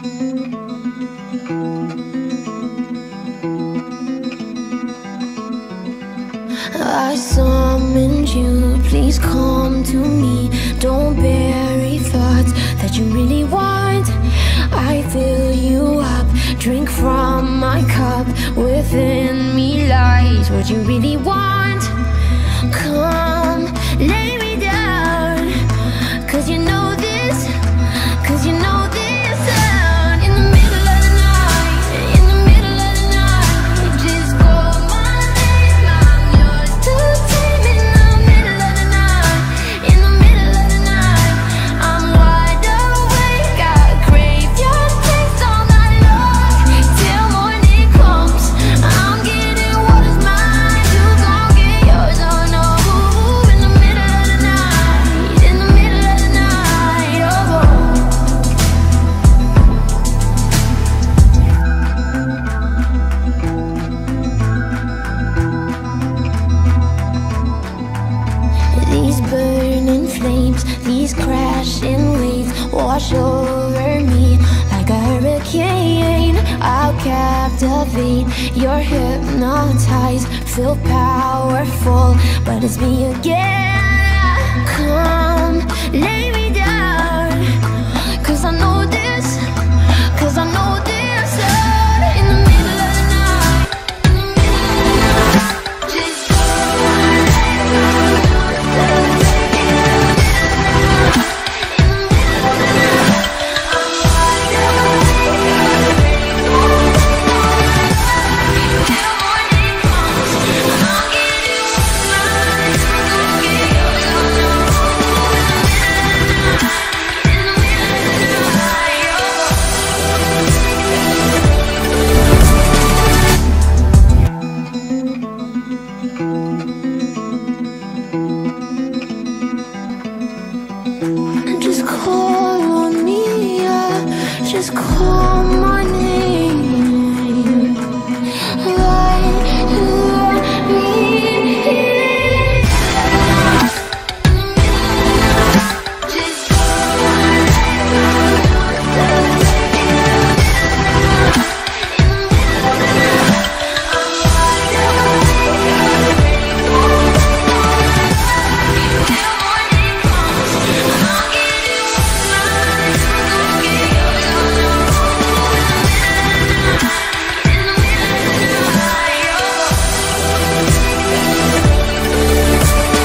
I summoned you, please come to me. Don't bury thoughts that you really want. I fill you up, drink from my cup. Within me lies what you really want. Come, lay me down, 'cause you know this, 'cause you know this sound. In the middle of the night, in the middle of the night, just call my name, I'm yours to tame. In the middle of the night, in the middle of the night, I'm wide awake, I crave your taste all night long. Till morning comes, I'm getting what is mine, you gon' get yours, oh no. In the middle of the night, in the middle of the night, oh. These burning flames, these crashing waves wash over me like a hurricane. I'll captivate, you're hypnotized, feel powerful, but it's me again. Come, lay me down, 'cause I know this, 'cause I know this sound. In the middle of the night, in the middle of the night, just just call on me, yeah. Just call my name.